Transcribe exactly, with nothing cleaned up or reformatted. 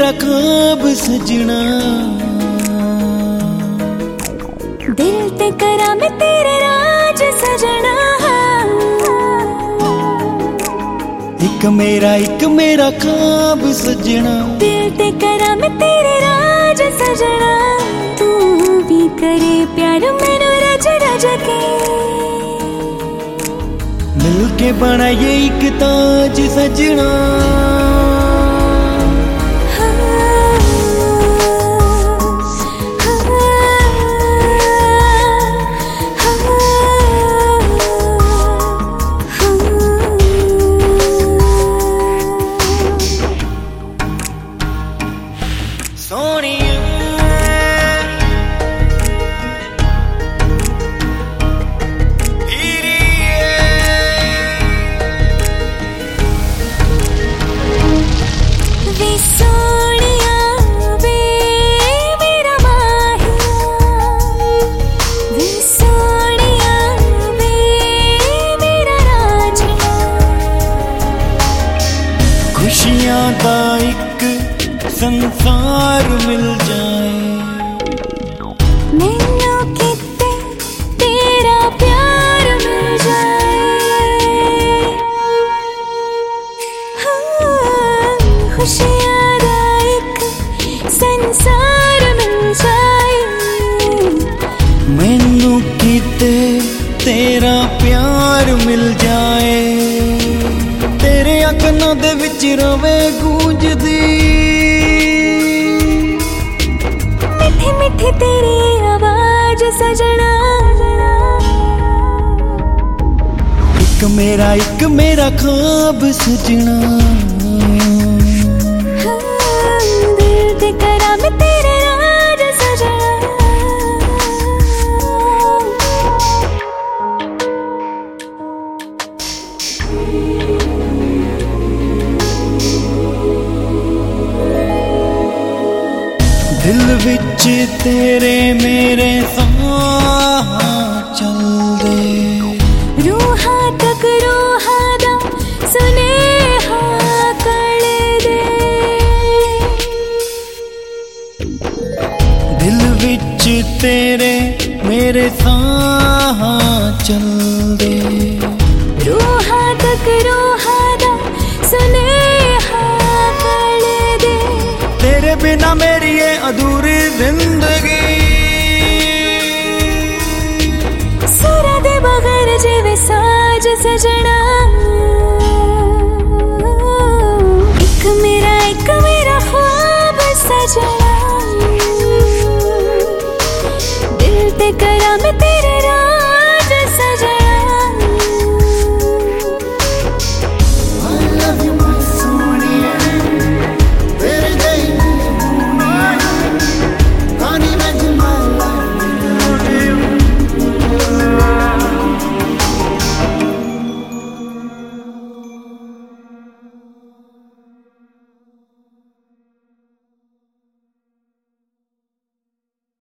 मेरा ख्वाब सजना, दिल ते करा मैं तेरे राज सजना। एक मेरा एक मेरा ख्वाब सजना, दिल ते करा मैं तेरे राज सजना। तू भी करे प्यार मैनू रज रज के, मिलके बनाइए एक ताज सजना। खुशियां का एक संसार मिल जाए, मैनू किते तेरा प्यार मिल जाए। हाँ, खुशियां का एक संसार मिल जाए, मैनू किते तेरा प्यार मिल जाए। तेरे अखनां दे विच रवे गूंजदी मिठी मिठी तेरी आवाज सजना। एक मेरा एक मेरा ख्वाब सजना, हाँ, दिल ते करा मैं तेरे राज सजना। दिल विच तेरे मेरे साह चलदे, रूहा तक रूहा दा सुनेहा कर दे। दिल विच तेरे मेरे साह चलदे, रूहा तक रूहा दा सुनेहा कर दे। तेरे बिना मेरी ये अधूरी जिंदगी, सुरा दे बगैर जिवे साज सजना। एक मेरा एक मेरा ख्वाब सजना, दिल ते करा मैं